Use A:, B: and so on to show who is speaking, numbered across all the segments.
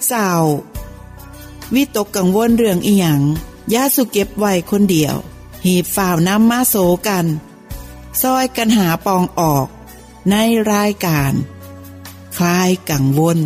A: เศร้าวิตกกังวลเรื่องอีหยังอย่าสุเก็บไว้คนเดียวหีบฝ่าวน้ำมาโสกันซอยกันหาปองออกในรายการคลายกังวล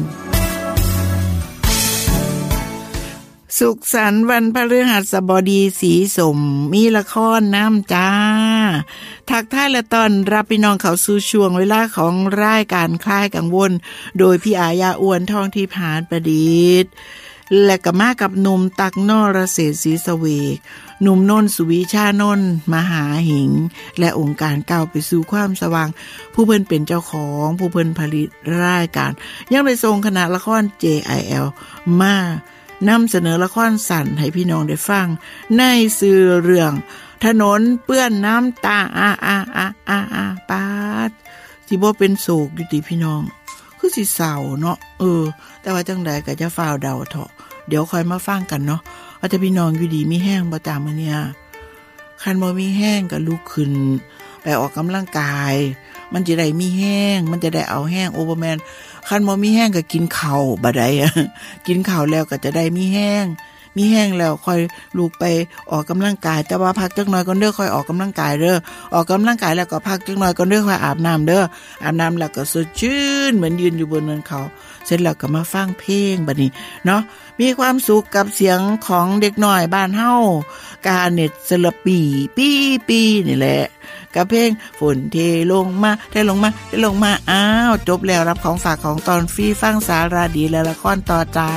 A: สุขสันต์วันพฤหัสบดีสีสมมีละครน้ำจ้าทักทายและต้อนรับพี่น้องเข้าสู่ช่วงเวลาของรายการคลายกังวลโดยพี่อาญาอ้วนทองที่ผานประดิษฐ์และก็มากับหนุ่มตักนรเศรษฐ์ศรีสเวกหนุ่มนนท์สุวิชานนท์มหาหิงและองค์การก้าวไปสู่ความสว่างผู้เพิ่นเป็นเจ้าของผู้เพิ่นผลิตรายการยังได้ส่งคณะละคร JIL มานำเสนอละครสั้นให้พี่น้องได้ฟังในสื่อเรื่องถนนเปื้อนน้ำตาปาดสิบ่เป็นโศกอยู่ติพี่น้องคือสิเศร้าเนาะแต่ว่าจังใดก็จะฟ้าวเดาเถาะเดี๋ยวค่อยมาฟังกันเนาะว่าแต่พี่น้องอยู่ดีมีแห้งบ่ตามมื้อเนี่ยคันบ่มีแห้งก็ลุกขึ้นไปออกกำลังกายมันจะได้มีแห้งมันจะได้เอาแห้งโอเวอร์แมนคันบ่มีแห้งก็กินข้าวบ่ได้กินข้าวแล้วก็จะได้มีแห้งแล้วค่อยลุกไปออกกำลังกายแต่ว่าพักจักหน่อยก่อนเด้อค่อยออกกำลังกายเด้อออกกำลังกายแล้วก็พักจักหน่อยก่อนเด้อค่อยอาบน้ำเด้ออาบน้ำแล้วก็สดชื่นเหมือนยืนอยู่บนเนินเขาเสร็จแล้วก็มาฟังเพลงบัดนี้เนาะมีความสุขกับเสียงของเด็กน้อยบ้านเฮากาเน็ตสลับปีนี่แหละกับเพลงฝนเทลงมาอ้าวจบแล้วรับของฝากของตอนฟรีฟังสาระดีและละครต่อจ้า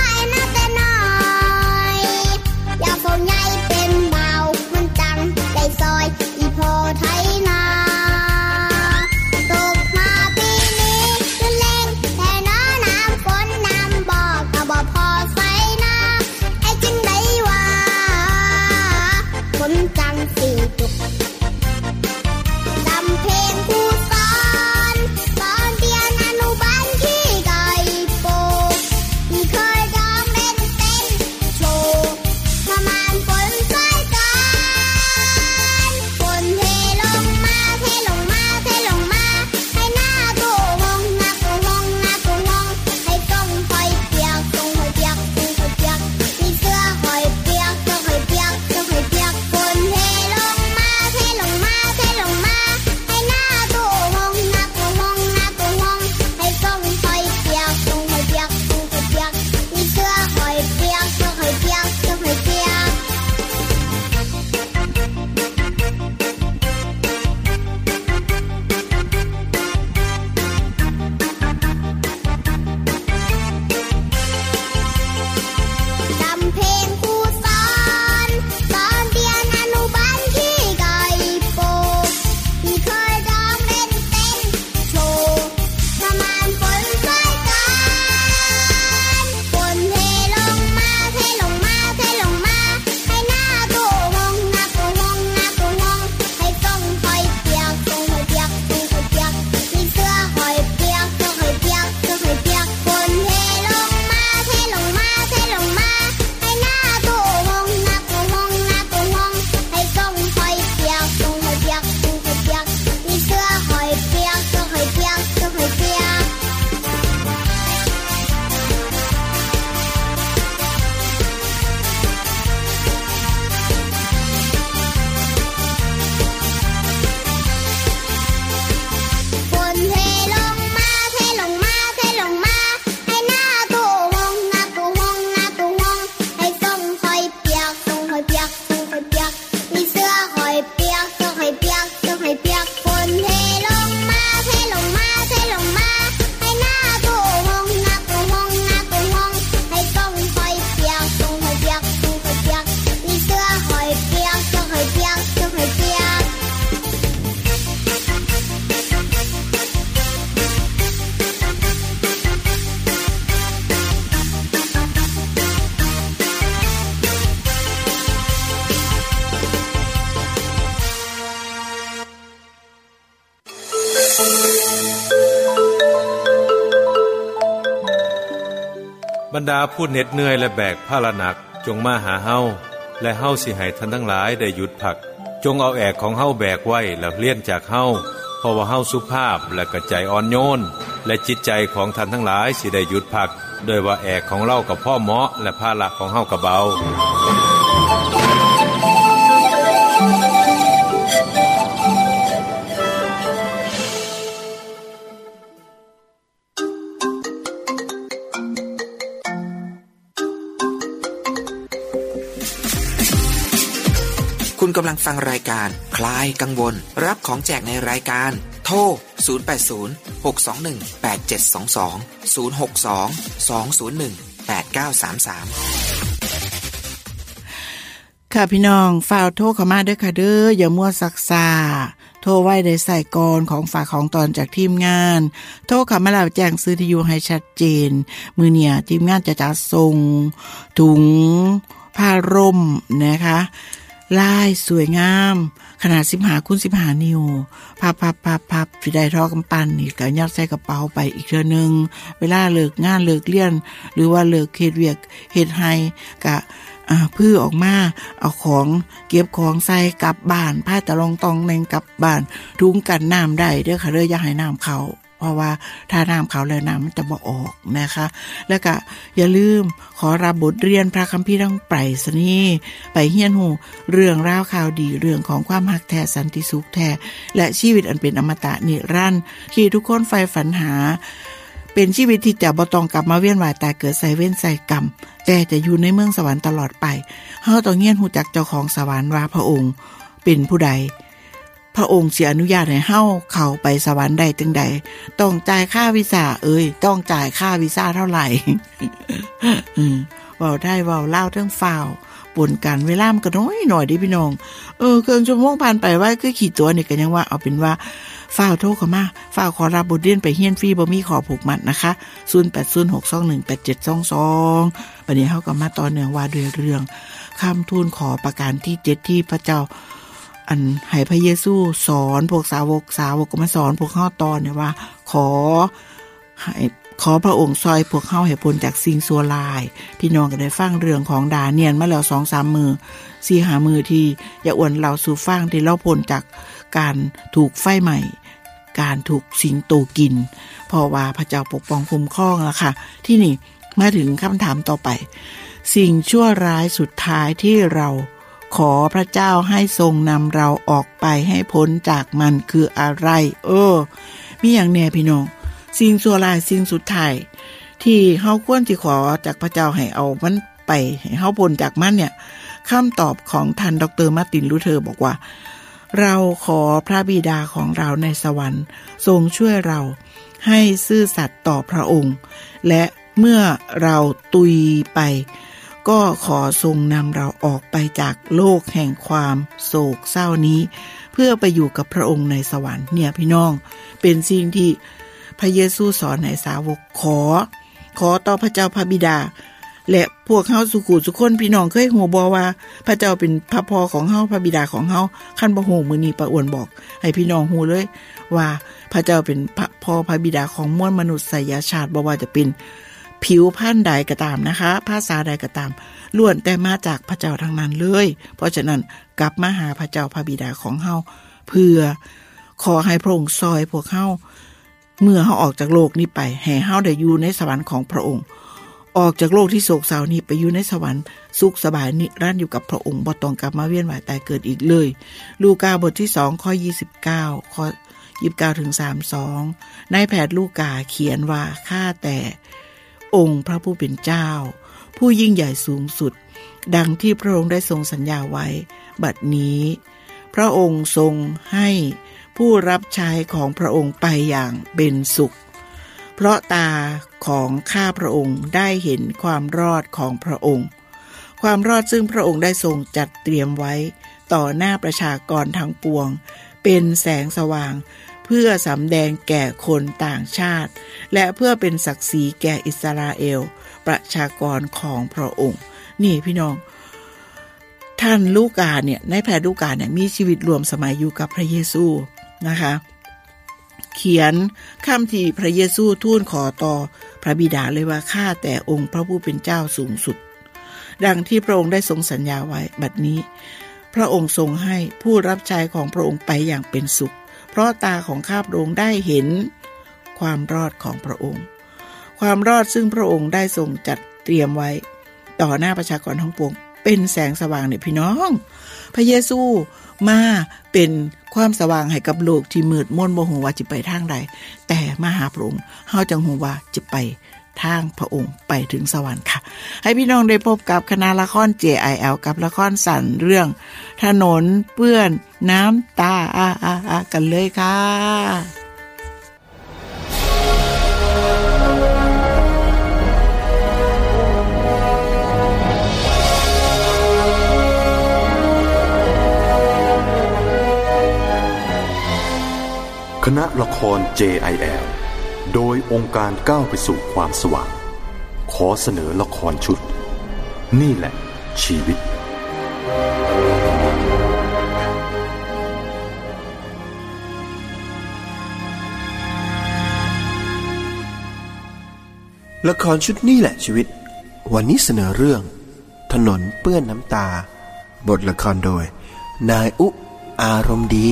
B: ใรรดาผู้เหน็ดเหนื่อยและแบกภาระหนักจงมาหาเฮาและเฮาสิให้ท่านทั้งหลายได้หยุดพักจงเอาแอกของเฮาแบกไว้แล้วเลี่ยนจากเฮาเพราะว่าเฮาสุภาพและกระใจอ่อนโยนและจิตใจของท่านทั้งหลายสิได้หยุดพักโดยว่าแอกของเรากับพ่อเหมาะและภาระของเฮาก็เบา
C: คุณกำลังฟังรายการคลายกังวลรับของแจกในรายการโทร0806218722
A: ค่ะพี่น้องฝากโทรเข้ามาเด้อค่ะเด้ออย่ามัวซักซ่าโทรไว้ได้ใส่ก่อนของฝากของตอนจากทีมงานโทรเข้ามาแล้วแจ้งซื้อที่อยู่ให้ชัดเจนมื้อเนี่ยทีมงานจะจัดส่งถุงผ้าร่มนะคะลายสวยงามขนาด15x15 นิ้วพับสิได้ทอกำปั้นนี่ก็ยัดใส่กระเป๋าไปอีกเทื่อนึงเวลาเลิกงานเลิกเรียนหรือว่าเลิกเฮ็ดเวียกเฮ็ดให้ก็พื้อออกมาเอาของเก็บของใส่กลับบ้านผ้าตะลองตองแนงกลับบ้านถุงกันน้ำได้เด้อค่ะเด้ออย่าให้น้ำเข้าเพราะว่าถ้าน้ำเข้าแล้วน้ำมันจะบ่ออกนะคะแล้วก็อย่าลืมขอรับบทเรียนพระคัมภีร์ทั้งไปรษณีย์ไปเฮียนหูเรื่องราวข่าวดีเรื่องของความรักแท้สันติสุขแท้และชีวิตอันเป็นอมตะนิรันดร์ที่ทุกคนใฝ่ฝันหาเป็นชีวิตที่จะบ่ต้องกลับมาเวียนว่ายตายเกิดใส่เว้นใส่กรรมแต่จะอยู่ในเมืองสวรรค์ตลอดไปเฮาต้องเรียนรู้จักเจ้าของสวรรค์ว่าพระองค์เป็นผู้ใดพระองค์สิอนุญาตให้เฮาเข้าไปสวรรค์ได้จังใดต้องจ่ายค่าวีซ่าต้องจ่ายค่าวีซ่าเท่าไหร่ เว้าได้เว้าลาวทั้งฟ้าวปนกันเวลามันก็น้อยหน่อยดิพี่น้องครึ่งชั่วโมงผ่านไปไว้คือขี่ตัวนี่ก็ยังว่าเอาเป็นว่าฟ้าวโทรเข้ามาฟ้าวขอรับบทเรียนไปเรียนฟรีบ่มีขอผูกมัดนะคะ0806218722บัดนี้เฮาก็มาต่อเนื่องว่าด้วยเรื่องคำทูลขอประการที่7ที่พระเจ้าอันให้พระเยซูสอนพวกสาวกก็มาสอนพวกเฮาตอนเนี่ยว่าขอพระองค์ซอยพวกเฮาให้พ้นจากสิ่งชั่วร้ายพี่น้องก็ได้ฟังเรื่องของดาเนียลมาแล้ว 2-3 มื้อ 4-5 มื้อที่อย่าอ้วนเราสู่ฟังที่เราพ้นจากการถูกไฟไหม้การถูกสิงโตกินเพราะว่าพระเจ้าปกป้องคุ้มครองล่ะค่ะที่นี่มาถึงคำถามต่อไปสิ่งชั่วร้ายสุดท้ายที่เราขอพระเจ้าให้ทรงนำเราออกไปให้พ้นจากมันคืออะไรมีอย่างแน่พี่น้องสิ่งชั่วร้ายสิ่งสุดท้ายที่เฮาควรสิขอจากพระเจ้าให้เอามันไปให้เฮาพ้นจากมันเนี่ยคำตอบของท่านดร.มาร์ตินลูเทอร์บอกว่าเราขอพระบิดาของเราในสวรรค์ทรงช่วยเราให้ซื่อสัตย์ต่อพระองค์และเมื่อเราตุยไปก็ขอทรงนำเราออกไปจากโลกแห่งความโศกเศร้านี้เพื่อไปอยู่กับพระองค์ในสวรรค์เนี่ยพี่น้องเป็นสิ่งที่พระเยซูสอนให้สาวกขอต่อพระเจ้าพระบิดาและพวกเฮาสุขุสุคนพี่น้องเคยฮู้บ่ว่าพระเจ้าเป็นพระพ่อของเฮาพระบิดาของเฮาคันบ่ฮู้มื้อนี้ป้าอ้วนบอกให้พี่น้องฮู้เลยว่าพระเจ้าเป็นพระพ่อพระบิดาของมวลมนุษยชาติบ่ว่าจะเป็นผิวพรรณใดก็ตามนะคะภาษาใดก็ตามล้วนแต่มาจากพระเจ้าทั้งนั้นเลยเพราะฉะนั้นกลับมาหาพระเจ้าพระบิดาของเฮาเพื่อขอให้พระองค์ซอยพวกเฮาเมื่อเฮาออกจากโลกนี้ไปให้เฮาได้อยู่ในสวรรค์ของพระองค์ออกจากโลกที่โศกเศร้านี้ไปอยู่ในสวรรค์สุขสบายนิรันดร์อยู่กับพระองค์บ่ต้องกลับมาเวียนว่ายตายเกิดอีกเลยลูกาบทที่2ข้อ29ข้อ29ถึง32นายแพทย์ลูกาเขียนว่าข้าแต่องค์พระผู้เป็นเจ้าผู้ยิ่งใหญ่สูงสุดดังที่พระองค์ได้ทรงสัญญาไว้บัดนี้พระองค์ทรงให้ผู้รับใช้ของพระองค์ไปอย่างเป็นสุขเพราะตาของข้าพระองค์ได้เห็นความรอดของพระองค์ความรอดซึ่งพระองค์ได้ทรงจัดเตรียมไว้ต่อหน้าประชากรทั้งปวงเป็นแสงสว่างเพื่อสำแดงแก่คนต่างชาติและเพื่อเป็นศักดิ์ศรีแก่อิสราเอลประชากรของพระองค์นี่พี่น้องท่านลูกาเนี่ยนายแพทย์ลูกาเนี่ยมีชีวิตรวมสมัยอยู่กับพระเยซูนะคะเขียนคำที่พระเยซูทูลขอต่อพระบิดาเลยว่าข้าแต่องค์พระผู้เป็นเจ้าสูงสุดดังที่พระองค์ได้ทรงสัญญาไว้บัดนี้พระองค์ทรงให้ผู้รับใช้ของพระองค์ไปอย่างเป็นสุขเพราะตาของข้าพระองค์ได้เห็นความรอดของพระองค์ความรอดซึ่งพระองค์ได้ทรงจัดเตรียมไว้ต่อหน้าประชากรทั้งปวงเป็นแสงสว่างเนี่ยพี่น้องพระเยซูมาเป็นความสว่างให้กับโลกที่มืดมนบ่ฮู้ว่าจะไปทางใดแต่มาหาพระองค์เฮาจังฮู้ว่าจะไปทางพระองค์ไปถึงสวรรค์ค่ะให้พี่น้องได้พบกับคณะละคร JIL กับละครสั้นเรื่องถนนเปื้อนน้ำตากันเลยค่ะ
D: คณะละคร JIL โดยองค์การก้าวไปสู่ความสว่างขอเสนอละครชุดนี่แหละชีวิต
E: ละครชุดนี่แหละชีวิตวันนี้เสนอเรื่องถนนเปื้อนน้ำตาบทละครโดยนายอุอารมณ์ดี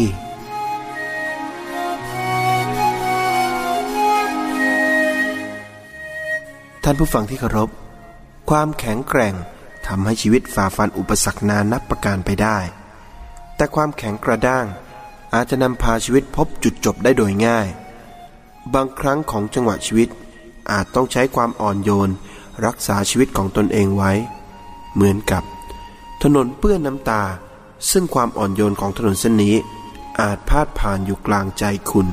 E: ท่านผู้ฟังที่เคารพความแข็งแกร่งทำให้ชีวิตฝ่าฟันอุปสรรคนานับประการไปได้แต่ความแข็งกระด้างอาจจะนำพาชีวิตพบจุดจบได้โดยง่ายบางครั้งของจังหวะชีวิตอาจต้องใช้ความอ่อนโยนรักษาชีวิตของตนเองไว้เหมือนกับถนนเปื้อนน้ำตาซึ่งความอ่อนโยนของถนนเส้นนี้อาจพาดผ่านอยู่กลางใจคุณ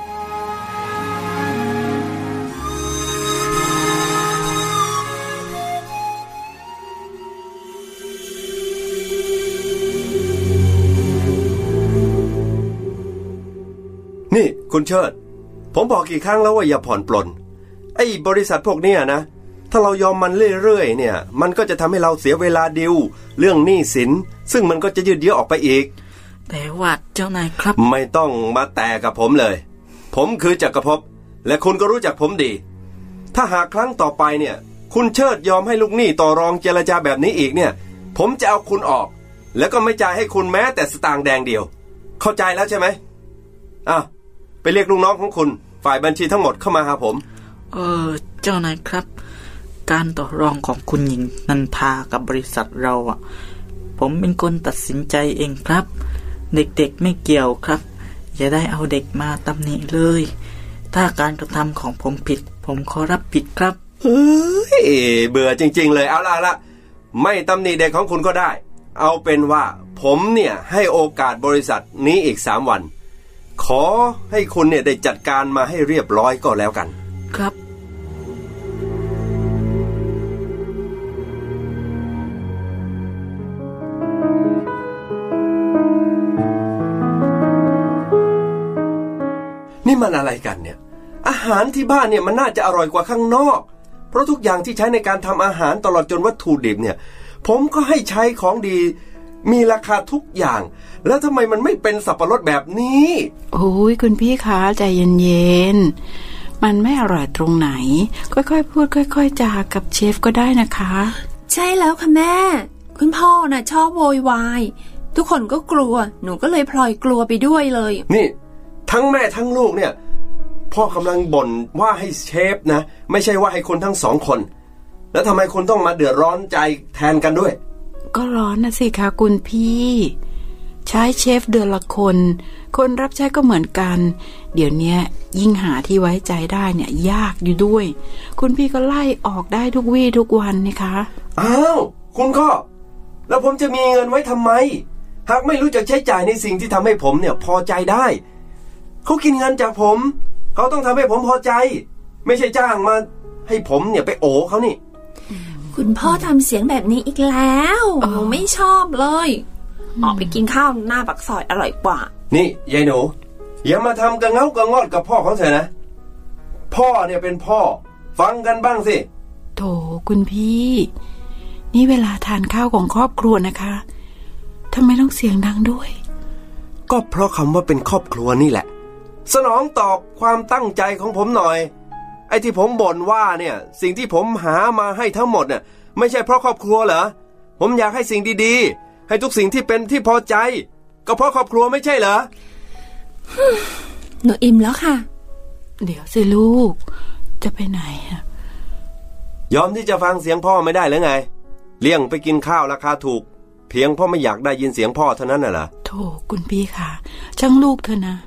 F: นี่คุณเชิดผมบอกกี่ครั้งแล้วว่าอย่าผ่อนปลนไอ้บริษัทพวกนี้นะถ้าเรายอมมันเรื่อยๆเนี่ยมันก็จะทำให้เราเสียเวลาดิวเรื่องหนี้สินซึ่งมันก็จะยืดเยื้อออกไปอีก
G: แต่ว่าเจ้านายครับ
F: ไม่ต้องมาแต่กับผมเลยผมคือจักรภพและคุณก็รู้จักผมดีถ้าหากครั้งต่อไปเนี่ยคุณเชิดยอมให้ลูกหนี้ต่อรองเจรจาแบบนี้อีกเนี่ยผมจะเอาคุณออกแล้วก็ไม่จ่ายให้คุณแม้แต่สตางค์แดงเดียวเข้าใจแล้วใช่ไหมไปเรียกลูกน้องของคุณฝ่ายบัญชีทั้งหมดเข้ามาหาผม
G: เจ้านายครับการต่อรองของคุณหญิงนันทากับบริษัทเราผมเป็นคนตัดสินใจเองครับเด็กๆไม่เกี่ยวครับอย่าได้เอาเด็กมาตำหนิเลยถ้าการกระทำของผมผิดผมขอรับผิดครับ
F: เบื่อจริงๆเลยเอาละไม่ตำหนิเด็กของคุณก็ได้เอาเป็นว่าผมเนี่ยให้โอกาสบริษัทนี้อีก3 วันขอให้คุณเนี่ยได้จัดการมาให้เรียบร้อยก็แล้วกัน
G: ครับ
F: นี่มันอะไรกันเนี่ยอาหารที่บ้านเนี่ยมันน่าจะอร่อยกว่าข้างนอกเพราะทุกอย่างที่ใช้ในการทำอาหารตลอดจนวัตถุดิบเนี่ยผมก็ให้ใช้ของดีมีราคาทุกอย่างแล้วทำไมมันไม่เป็นสับปะรดแบบนี้
H: โอ้ยคุณพี่คะใจเย็นๆมันไม่อร่อยตรงไหนค่อยๆพูดค่อยๆจากับเชฟก็ได้นะคะ
I: ใช่แล้วค่ะแม่คุณพ่อน่ะชอบโวยวายทุกคนก็กลัวหนูก็เลยพลอยกลัวไปด้วยเลย
F: นี่ทั้งแม่ทั้งลูกเนี่ยพ่อกำลังบ่นว่าให้เชฟนะไม่ใช่ว่าให้คนทั้ง2 คนแล้วทำไมคุณต้องมาเดือดร้อนใจแทนกันด้วย
H: ก็ร้อนนะสิคะคุณพี่ใช้เชฟเดือนละคนรับใช้ก็เหมือนกันเดี๋ยวนี้ยิ่งหาที่ไว้ใจได้เนี่ยยากอยู่ด้วยคุณพี่ก็ไล่ออกได้ทุกวี่ทุกวันนี่คะ
F: อ้าวคุณก็แล้วผมจะมีเงินไว้ทำไมหากไม่รู้จักใช้จ่ายในสิ่งที่ทำให้ผมเนี่ยพอใจได้เขากินเงินจากผมเขาต้องทำให้ผมพอใจไม่ใช่จ้างมาให้ผมเนี่ยไปโอ๋เขานี่
I: คุณพ่อทำเสียงแบบนี้อีกแล้วหนูไม่ชอบเลยออกไปกินข้าวหน้าปากซอยอร่อยกว่า
F: นี่ยายหนูอย่ามาทำกระเงากระงอดกับพ่อเขาเถอะนะพ่อเนี่ยเป็นพ่อฟังกันบ้างสิ
H: โถคุณพี่นี่เวลาทานข้าวของครอบครัวนะคะทำไมต้องเสียงดังด้วย
F: ก็เพราะคำว่าเป็นครอบครัวนี่แหละสนองตอบความตั้งใจของผมหน่อยไอ้ที่ผมบ่นว่าเนี่ยสิ่งที่ผมหามาให้ทั้งหมดเนี่ยไม่ใช่เพราะครอบครัวเหรอผมอยากให้สิ่งดีๆให้ทุกสิ่งที่เป็นที่พอใจก็เพราะครอบครัวไม่ใช่เหรอ
I: หนูอิ่มแล้วค่ะ
H: เดี๋ยวสิลูกจะไปไหนอะ
F: ยอมที่จะฟังเสียงพ่อไม่ได้หรือไงเลี่ยงไปกินข้าวราคาถูกเพียงเพราะไม่อยากได้ยินเสียงพ่อเท่านั้นน่ะเหรอ
H: โธ่คุณพี่ค่ะช่างลูกเถอะนะ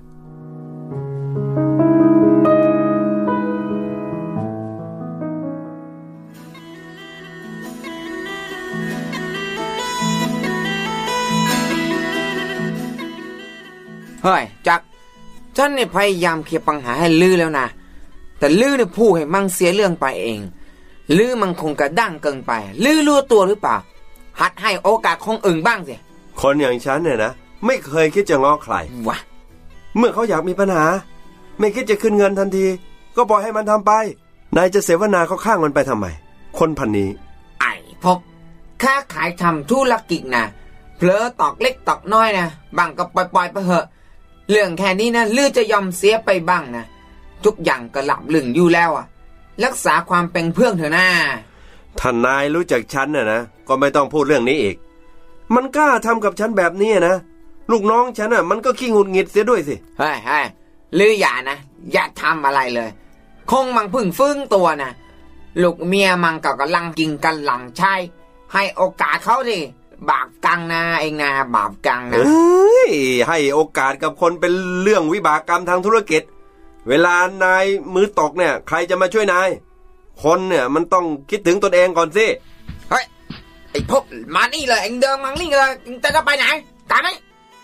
J: เฮ้ยจักฉันเนี่ยพยายามเคลียร์ปัญหาให้ลือแล้วนะแต่ลือเนี่ยพูดให้มั่งเสียเรื่องไปเองลือมันคงกระด้างเกินไปลือรู้ตัวหรือเปล่าหัดให้โอกาสคนอื่นบ้างสิ
F: คนอย่างฉันเนี่ยนะไม่เคยคิดจะง้อใคร
J: วะ
F: เมื่อเขาอยากมีปัญหาไม่คิดจะขึ้นเงินทันทีก็ปล่อยให้มันทำไปนายจะเสวนาเขาข้างมันไปทำไมคนพันนี้
J: ไอ้พบค้าขายทำธุรกิจนะเผลอตอกเล็กตอกน้อยนะบางก็ปล่อยไปเหอะเรื่องแค่นี้นะลือจะยอมเสียไปบ้างนะทุกอย่างก็หลับลึงอยู่แล้วอ่ะรักษาความเป็นเพื่อนเถอะนะ
F: ท่านนายรู้จักฉันน่ะนะก็ไม่ต้องพูดเรื่องนี้อีกมันกล้าทำกับฉันแบบนี้นะลูกน้องฉันน่ะมันก็ขี้หงุดหงิดเสียด้วยสิ
J: เฮ้ยลืออย่านะอย่าทำอะไรเลยคงมังพึ่งฟื้นตัวนะลูกเมียมังก็กำลังกินกันหลังใช่ให้โอกาสเขาดิบาปกรรมนะเองนะบาปกรรมนะ
F: ให้โอกาสกับคนเป็นเรื่องวิบากกรรมทางธุรกิจเวลานายมือตกเนี่ยใครจะมาช่วยนายคนเนี่ยมันต้องคิดถึงตนเองก่อนสิ
J: เฮ้ยไอ้พวกมานี่เลยเองเดินมังนี่เลยจะไปไหนตามไหม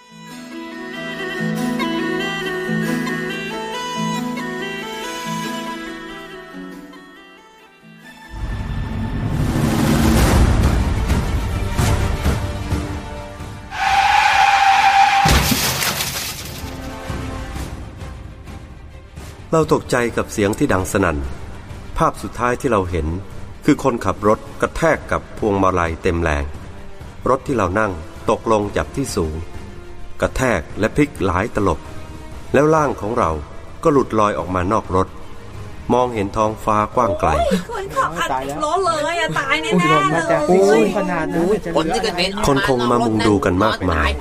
F: เราตกใจกับเสียงที่ดังสนั่นภาพสุดท้ายที่เราเห็นคือคนขับรถกระแทกกับพวงมาลัยเต็มแรงรถที่เรานั่งตกลงจากที่สูงกระแทกและพลิกหลายตลบแล้วร่างของเราก็หลุดลอยออกมานอกรถมองเห็นท้องฟ้ากว้างไกล
I: คนขับอัดล้อเลยอะตายแน่ๆเลย
J: ขนาดนั้น
F: คนคงมามุงดูกันมากมาย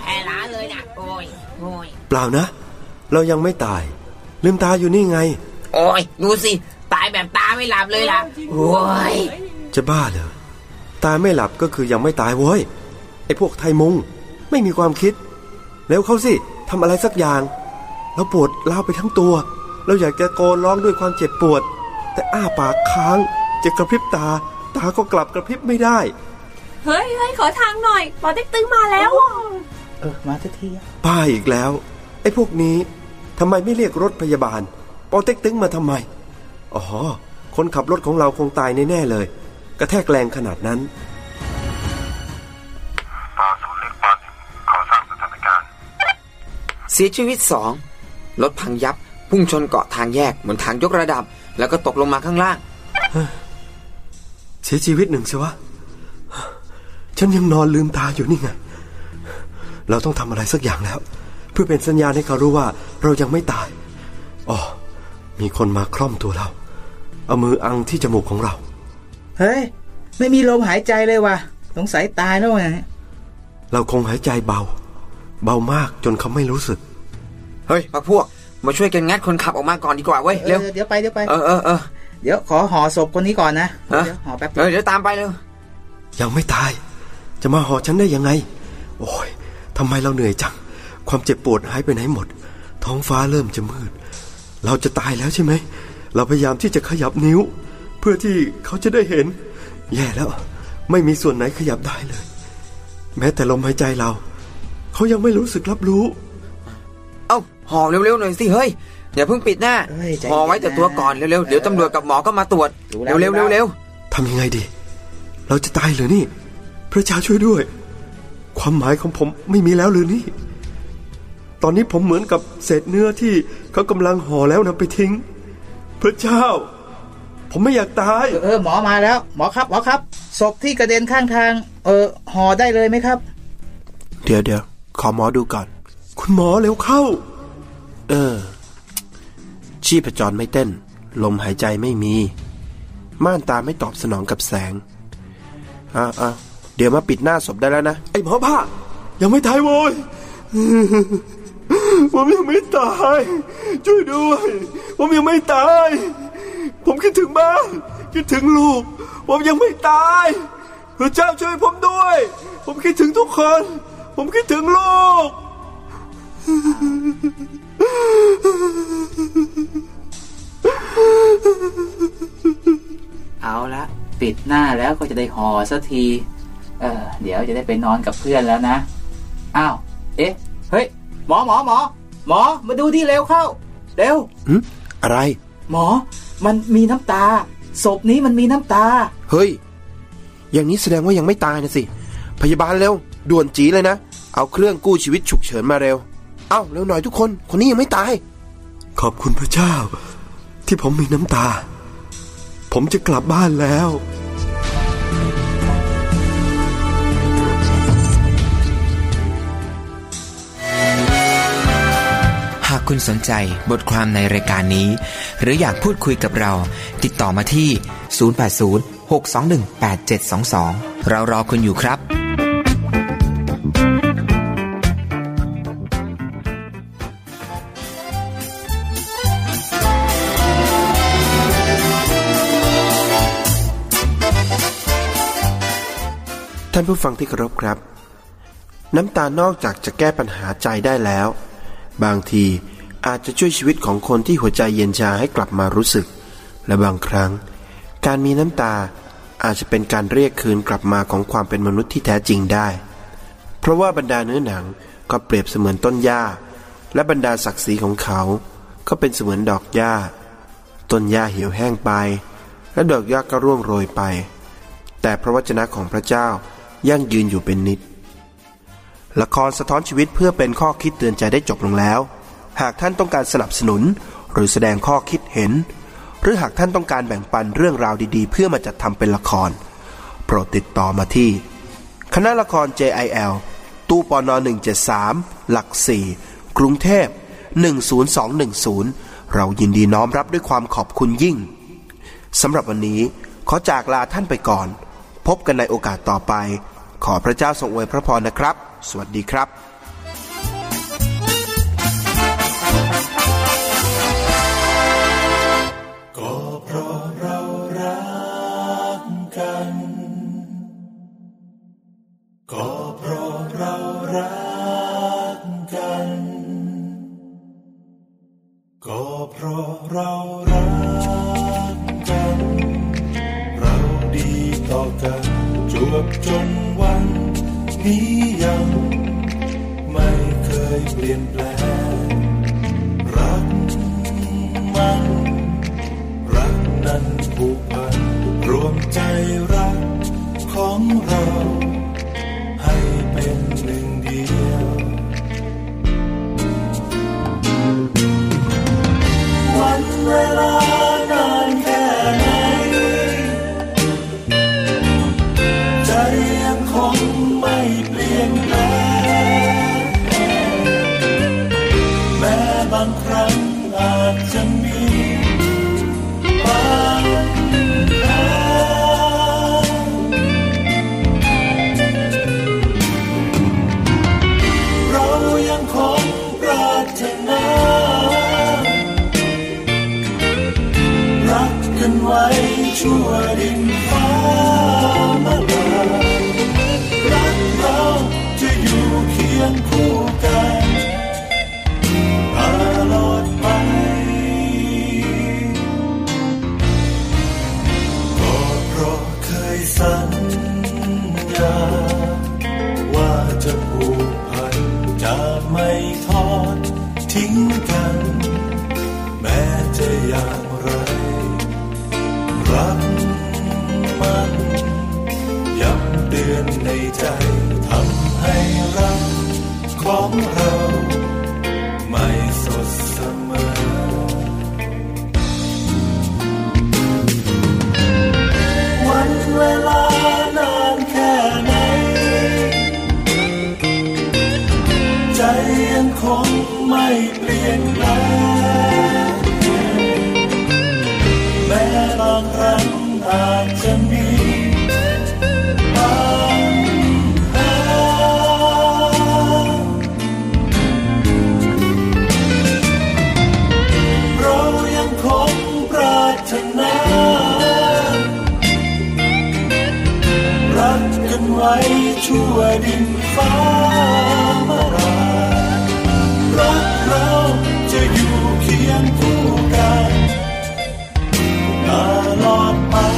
F: เปล่านะเรายังไม่ตายลืมตาอยู่นี่ไง
J: โอ้ยดูสิตายแบบตาไม่หลับเลยล่ะโอ้ย
F: จะบ้าเหรอตาไม่หลับก็คือยังไม่ตายโว้ยไอ้พวกไทยมุงไม่มีความคิดแล้วเขาสิทำอะไรสักอย่างเราปวดร้าวไปทั้งตัวเราอยากจะโกนร้องด้วยความเจ็บปวดแต่อ้าปากค้างจะกระพริบตาก็กลับกระพริบไม่ได้
I: เฮ้ยขอทางหน่อยปอเต็กตึงมาแล้ว
G: มาที
F: ป้าอีกแล้วไอ้พวกนี้ทำไมไม่เรียกรถพยาบาลปอเต็กตึงมาทำไมอ๋อคนขับรถของเราคงตายแน่ๆเลยกระแทกแรงขนาดนั้น
J: เสียชีวิต2รถพังยับพุ่งชนเกาะทางแยกเหมือนทางยกระดับแล้วก็ตกลงมาข้างล่าง
F: เสียชีวิต1สิวะฉันยังนอนลืมตาอยู่นี่ไงเราต้องทำอะไรสักอย่างแล้วเพื่อเป็นสัญญาณให้เขารู้ว่าเรายังไม่ตายอ๋อมีคนมาคล่อมตัวเราเอามืออังที่จมูกของเรา
G: เฮ้ยไม่มีลมหายใจเลยว่ะสงสัยตายแล้วไง
F: เราคงหายใจเบามากจนเขาไม่รู้สึก
J: เฮ้ยพวกมาช่วยกันงัดคนขับออกมาก่อนดีกว่าเว้ยเร็ว
G: เดี๋ยวไปเดี๋ยวขอห่อศพคนนี้ก่อนนะ
J: เดี๋ยวห่อแป๊บเดี๋ยวตามไปเร็ว
F: ยังไม่ตายจะมาห่อฉันได้ยังไงโอ้ยทำไมเราเหนื่อยจังความเจ็บปวดหายไปไหนหมดท้องฟ้าเริ่มจะมืดเราจะตายแล้วใช่ไหมเราพยายามที่จะขยับนิ้วเพื่อที่เขาจะได้เห็นแย่แล้วไม่มีส่วนไหนขยับได้เลยแม้แต่ลมหายใจเราเขายังไม่รู้สึกรับรู้
J: เอ้าห่อเร็วๆหน่อยสิเฮ้ยอย่าเพิ่งปิดหน้าห่อไว้แต่ตัวก่อนเร็วๆเดี๋ยวตำรวจกับหมอก็มาตรวจเร็ว
F: ทำยังไงดีเราจะตายหรือนี่พระเจ้าช่วยด้วยความหมายของผมไม่มีแล้วหรือนี่ตอนนี้ผมเหมือนกับเศษเนื้อที่เขากำลังห่อแล้วนำไปทิ้งพระเจ้าผมไม่อยากตาย
G: หมอมาแล้วหมอครับศพที่กระเด็นข้างทางห่อได้เลยไหมครับ
E: เดี๋ยวขอหมอดูก่อน
F: คุณหมอเร็วเข้า
E: ชีพจรไม่เต้นลมหายใจไม่มีม่านตาไม่ตอบสนองกับแสงเดี๋ยวมาปิดหน้าศพได้แล้วนะ
F: ไอ้หมอผ้ายังไม่ตายโว้ยผมยังไม่ตายช่วยด้วยผมยังไม่ตายผมคิดถึงบ้านคิดถึงลูกผมยังไม่ตายพระเจ้าช่วยผมด้วยผมคิดถึงทุกคนผมคิดถึงลูก
G: เอาละปิดหน้าแล้วก็จะได้ห่อสักทีเดี๋ยวจะได้ไปนอนกับเพื่อนแล้วนะอ้าวเอ๊ะเฮ้ยหมอมาดูที่เร็วเข้าเร็ว
E: อะไร
G: หมอมันมีน้ำตาศพนี้มันมีน้ำตา
E: เฮ้ยอย่างนี้แสดงว่ายังไม่ตายนะสิพยาบาลเร็วด่วนจีเลยนะเอาเครื่องกู้ชีวิตฉุกเฉินมาเร็วเอ้าเร็วหน่อยทุกคนคนนี้ยังไม่ตาย
F: ขอบคุณพระเจ้าที่ผมมีน้ำตาผมจะกลับบ้านแล้ว
C: หากคุณสนใจบทความในรายการนี้หรืออยากพูดคุยกับเราติดต่อมาที่0806218722เรารอคุณอยู่ครับ
E: ท่านผู้ฟังที่เคารพครับน้ำตานอกจากจะแก้ปัญหาใจได้แล้วบางทีอาจจะช่วยชีวิตของคนที่หัวใจเย็นชาให้กลับมารู้สึกและบางครั้งการมีน้ำตาอาจจะเป็นการเรียกคืนกลับมาของความเป็นมนุษย์ที่แท้จริงได้เพราะว่าบรรดาเนื้อหนังก็เปรียบเสมือนต้นหญ้าและบรรดาศักดิ์ศรีของเขาก็เป็นเสมือนดอกหญ้าต้นหญ้าเหี่ยวแห้งไปและดอกหญ้าก็ร่วงโรยไปแต่พระวจนะของพระเจ้ายั่งยืนอยู่เป็นนิจละครสะท้อนชีวิตเพื่อเป็นข้อคิดเตือนใจได้จบลงแล้วหากท่านต้องการสนับสนุนหรือแสดงข้อคิดเห็นหรือหากท่านต้องการแบ่งปันเรื่องราวดีๆเพื่อมาจัดทำเป็นละครโปรดติดต่อมาที่คณะละคร JIL ตู้ปน173หลัก4กรุงเทพ10210เรายินดีน้อมรับด้วยความขอบคุณยิ่งสำหรับวันนี้ขอจากลาท่านไปก่อนพบกันในโอกาสต่อไปขอพระเจ้าทรงอวยพระพรนะครับสวัสดีครับ
K: ก็เพราะเรารักกันก็เพราะเรารักกันก็เพราะเรารักกันเราดีต่อกันจวบจนวันนี้ยังไม่เคยเปลี่ยนแปลงรักมันรักนั้นผูกพันรวมใจรักของเราให้เป็นหนึ่งเดียววันเวลานานแค่ไหนใจยังคงไม่เปลี่ยนแปลงแม้บางครั้งอาจจะมีปัญหาเรายังคงปรารถนารักกันไว้ชั่วดินฟ้ามาลารักเราจะอยู่เคียงคู่กันตลอดไปก็เพราะเคยสัญญาว่าจะผูกพันจะไม่ทอดทิ้งกันแม้จะอย่างไรรักมันย้ำเตือนในใจทำให้รักของเราไม่สดเสมอวันเวลานานแค่ไหนใจยังคงไม่เปลี่ยนแปลงอาจจะมีปัญหาเรายังคงปรารถนารักกันไว้ชั่วดินฟ้ามารารักเราจะอยู่เคียงคู่กันตลอดไป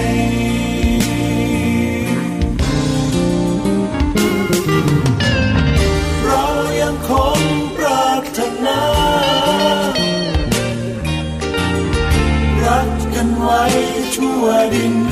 K: เรายังคงปรารถนารักกันไว้ชั่วดิน